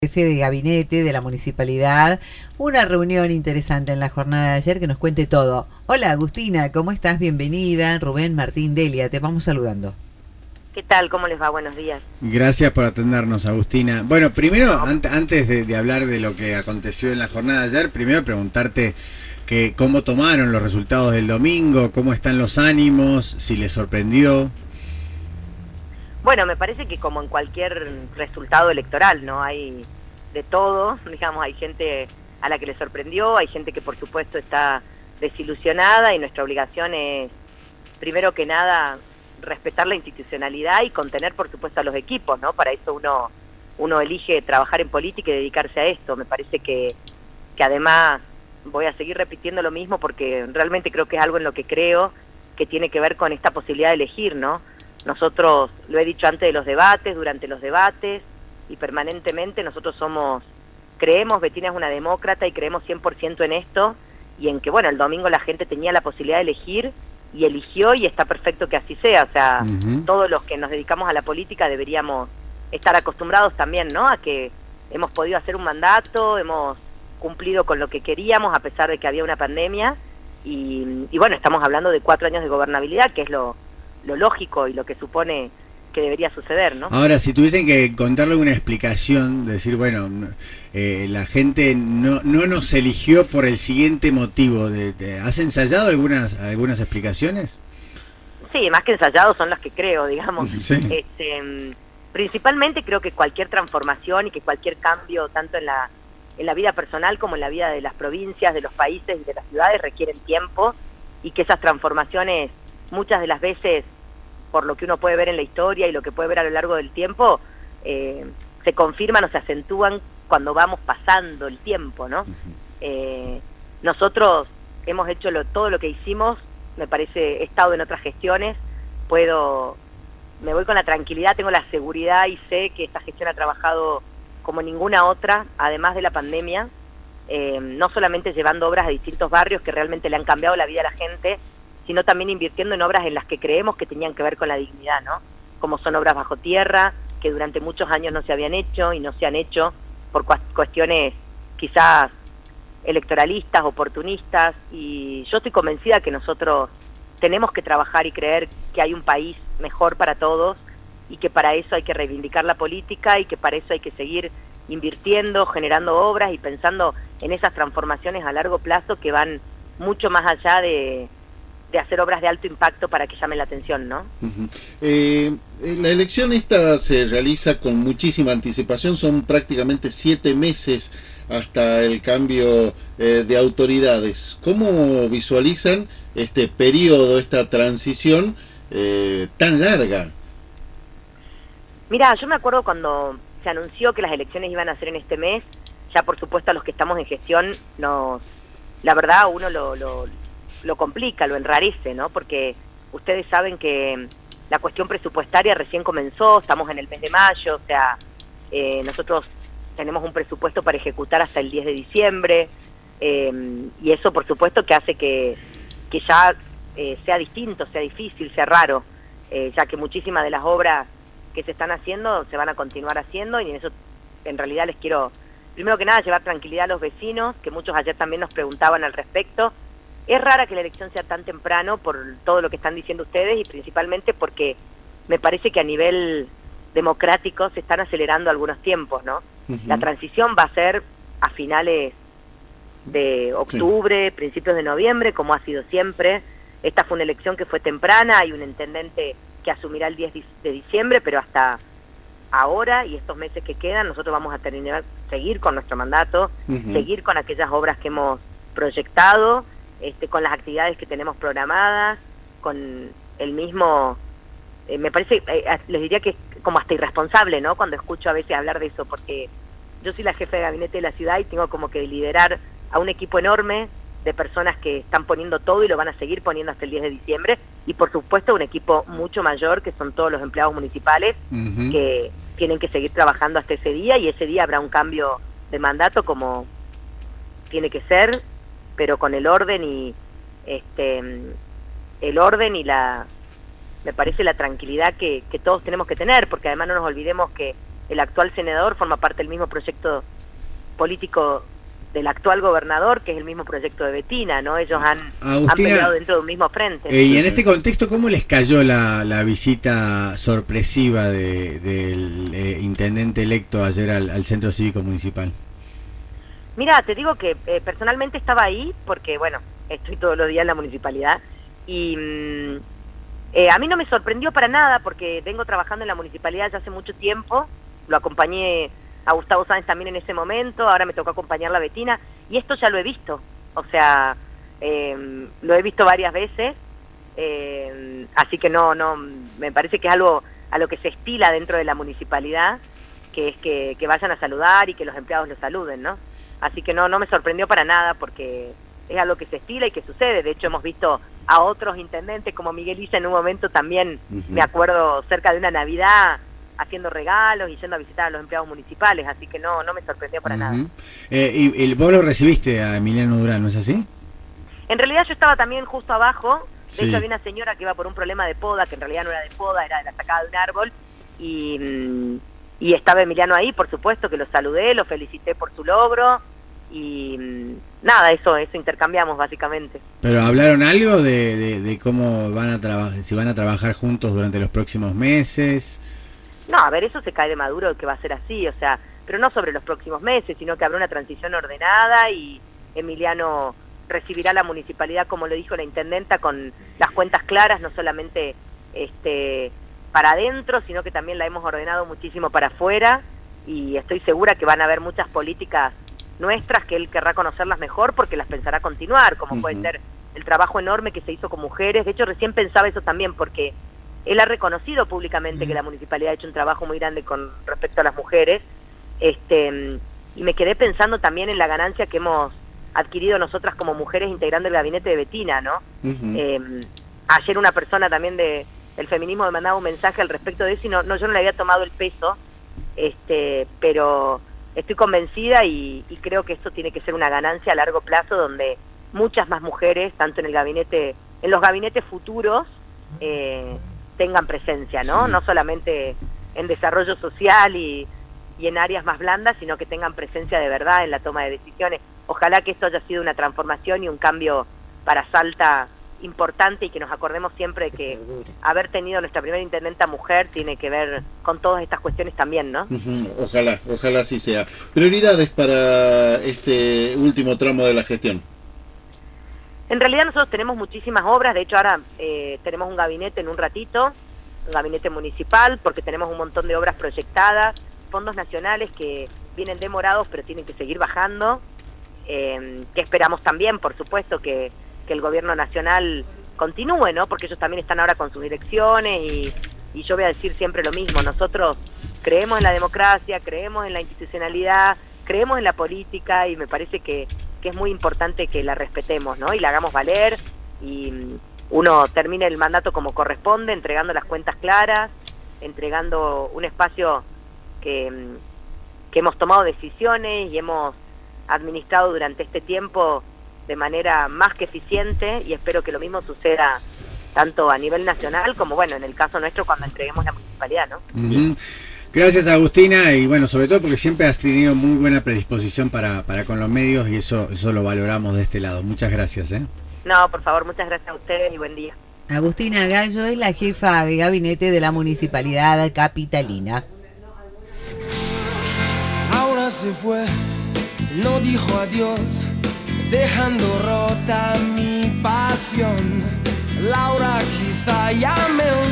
Jefe de gabinete de la municipalidad, una reunión interesante en la jornada de ayer que nos cuente todo. Hola Agustina, ¿cómo estás? Bienvenida. Rubén Martín Delia, te vamos saludando. ¿Qué tal? ¿Cómo les va? Buenos días. Gracias por atendernos, Agustina. Bueno, primero, antes de hablar de lo que aconteció en la jornada de ayer, primero preguntarte cómo tomaron los resultados del domingo, cómo están los ánimos, si les sorprendió. Bueno, me parece que como en cualquier resultado electoral, ¿no? Hay de todo, digamos, hay gente a la que le sorprendió, hay gente que por supuesto está desilusionada y nuestra obligación es, primero que nada, respetar la institucionalidad y contener por supuesto a los equipos, ¿no? Para eso uno elige trabajar en política y dedicarse a esto. Me parece que además voy a seguir repitiendo lo mismo porque realmente creo que es algo en lo que creo que tiene que ver con esta posibilidad de elegir, ¿no? Nosotros, lo he dicho antes de los debates, durante los debates y permanentemente, nosotros creemos, Betina es una demócrata y creemos 100% en esto y en que, bueno, el domingo la gente tenía la posibilidad de elegir y eligió y está perfecto que así sea. O sea, todos los que nos dedicamos a la política deberíamos estar acostumbrados también, ¿no? A que hemos podido hacer un mandato, hemos cumplido con lo que queríamos a pesar de que había una pandemia y bueno, estamos hablando de 4 años de gobernabilidad, que es lo lógico y lo que supone que debería suceder, ¿no? Ahora, si tuviesen que contarle una explicación, decir, bueno, la gente no nos eligió por el siguiente motivo, ¿has ensayado algunas explicaciones? Sí, más que ensayado son las que creo, digamos. Sí. Principalmente creo que cualquier transformación y que cualquier cambio, tanto en la vida personal como en la vida de las provincias, de los países y de las ciudades, requieren tiempo y que esas transformaciones muchas de las veces, por lo que uno puede ver en la historia y lo que puede ver a lo largo del tiempo, se confirman o se acentúan cuando vamos pasando el tiempo, ¿no? Nosotros hemos hecho todo lo que hicimos, me parece, he estado en otras gestiones, me voy con la tranquilidad, tengo la seguridad y sé que esta gestión ha trabajado como ninguna otra, además de la pandemia, no solamente llevando obras a distintos barrios que realmente le han cambiado la vida a la gente, sino también invirtiendo en obras en las que creemos que tenían que ver con la dignidad, ¿no? Como son obras bajo tierra, que durante muchos años no se habían hecho y no se han hecho por cuestiones quizás electoralistas, oportunistas, y yo estoy convencida que nosotros tenemos que trabajar y creer que hay un país mejor para todos y que para eso hay que reivindicar la política y que para eso hay que seguir invirtiendo, generando obras y pensando en esas transformaciones a largo plazo que van mucho más allá de hacer obras de alto impacto para que llamen la atención, ¿no? La elección esta se realiza con muchísima anticipación, son prácticamente 7 meses hasta el cambio de autoridades. ¿Cómo visualizan este periodo, esta transición tan larga? Mira, yo me acuerdo cuando se anunció que las elecciones iban a ser en este mes, ya por supuesto a los que estamos en gestión, la verdad uno lo complica, lo enrarece, ¿no? Porque ustedes saben que la cuestión presupuestaria recién comenzó, estamos en el mes de mayo, o sea, nosotros tenemos un presupuesto para ejecutar hasta el 10 de diciembre, y eso por supuesto que hace que ya sea distinto, sea difícil, sea raro, ya que muchísimas de las obras que se están haciendo se van a continuar haciendo, y en eso en realidad les quiero, primero que nada, llevar tranquilidad a los vecinos, que muchos ayer también nos preguntaban al respecto. Es rara que la elección sea tan temprano por todo lo que están diciendo ustedes y principalmente porque me parece que a nivel democrático se están acelerando algunos tiempos, ¿no? La transición va a ser a finales de octubre, principios de noviembre, como ha sido siempre. Esta fue una elección que fue temprana, hay un intendente que asumirá el 10 de diciembre, pero hasta ahora y estos meses que quedan nosotros vamos a seguir con nuestro mandato, seguir con aquellas obras que hemos proyectado, con las actividades que tenemos programadas, con el mismo, me parece, les diría que es como hasta irresponsable, ¿no? Cuando escucho a veces hablar de eso, porque yo soy la jefe de gabinete de la ciudad y tengo como que liderar a un equipo enorme de personas que están poniendo todo y lo van a seguir poniendo hasta el 10 de diciembre, y por supuesto un equipo mucho mayor que son todos los empleados municipales que tienen que seguir trabajando hasta ese día, y ese día habrá un cambio de mandato como tiene que ser, pero con el orden y me parece la tranquilidad que todos tenemos que tener, porque además no nos olvidemos que el actual senador forma parte del mismo proyecto político del actual gobernador, que es el mismo proyecto de Bettina, ¿no? Ellos han peleado dentro de un mismo frente. Y en este contexto, ¿cómo les cayó la visita sorpresiva del intendente electo ayer al Centro Cívico Municipal? Mira, te digo que personalmente estaba ahí porque, bueno, estoy todos los días en la municipalidad y a mí no me sorprendió para nada porque vengo trabajando en la municipalidad ya hace mucho tiempo, lo acompañé a Gustavo Sáenz también en ese momento, ahora me tocó acompañar a Bettina, y esto ya lo he visto, o sea, lo he visto varias veces, así que no, me parece que es algo a lo que se estila dentro de la municipalidad, que es que vayan a saludar y que los empleados los saluden, ¿no? Así que no me sorprendió para nada porque es algo que se estila y que sucede. De hecho, hemos visto a otros intendentes como Miguel Issa en un momento también, me acuerdo, cerca de una Navidad, haciendo regalos y yendo a visitar a los empleados municipales, así que no me sorprendió para nada. Y vos lo recibiste a Emiliano Durán, ¿no es así? En realidad yo estaba también justo abajo, de Sí. hecho había una señora que iba por un problema de poda, que en realidad no era de poda, era de la sacada de un árbol, y estaba Emiliano ahí, por supuesto, que lo saludé, lo felicité por su logro, y nada, eso intercambiamos básicamente. ¿Pero hablaron algo de cómo van a trabajar, si van a trabajar juntos durante los próximos meses? No, a ver, eso se cae de maduro que va a ser así, o sea, pero no sobre los próximos meses, sino que habrá una transición ordenada y Emiliano recibirá la municipalidad, como lo dijo la intendenta, con las cuentas claras, no solamente para adentro, sino que también la hemos ordenado muchísimo para afuera, y estoy segura que van a haber muchas políticas nuestras que él querrá conocerlas mejor porque las pensará continuar, como puede ser el trabajo enorme que se hizo con mujeres. De hecho, recién pensaba eso también, porque él ha reconocido públicamente que la municipalidad ha hecho un trabajo muy grande con respecto a las mujeres, y me quedé pensando también en la ganancia que hemos adquirido nosotras como mujeres integrando el gabinete de Bettina, ¿no? Ayer una persona también del feminismo me mandaba un mensaje al respecto de eso y yo no le había tomado el peso, pero estoy convencida y creo que esto tiene que ser una ganancia a largo plazo donde muchas más mujeres, tanto en los gabinetes futuros, tengan presencia, ¿no? No solamente en desarrollo social y en áreas más blandas, sino que tengan presencia de verdad en la toma de decisiones. Ojalá que esto haya sido una transformación y un cambio para Salta importante, y que nos acordemos siempre de que haber tenido nuestra primera intendenta mujer tiene que ver con todas estas cuestiones también, ¿no? Ojalá así sea. Prioridades para este último tramo de la gestión. En realidad nosotros tenemos muchísimas obras, de hecho ahora tenemos un gabinete en un ratito, un gabinete municipal, porque tenemos un montón de obras proyectadas, fondos nacionales que vienen demorados pero tienen que seguir bajando, que esperamos también, por supuesto, que el gobierno nacional continúe, ¿no? Porque ellos también están ahora con sus direcciones y yo voy a decir siempre lo mismo, nosotros creemos en la democracia, creemos en la institucionalidad, creemos en la política y me parece que es muy importante que la respetemos, ¿no? Y la hagamos valer y uno termine el mandato como corresponde, entregando las cuentas claras, entregando un espacio que hemos tomado decisiones y hemos administrado durante este tiempo de manera más que eficiente, y espero que lo mismo suceda tanto a nivel nacional como, bueno, en el caso nuestro cuando entreguemos la municipalidad, ¿no? Gracias, Agustina, y bueno, sobre todo porque siempre has tenido muy buena predisposición para con los medios, y eso lo valoramos de este lado. Muchas gracias, ¿eh? No, por favor, muchas gracias a ustedes y buen día. Agustina Gallo es la jefa de gabinete de la municipalidad capitalina. Ahora se fue, no dijo adiós, dejando rota mi pasión. Laura quizá ya me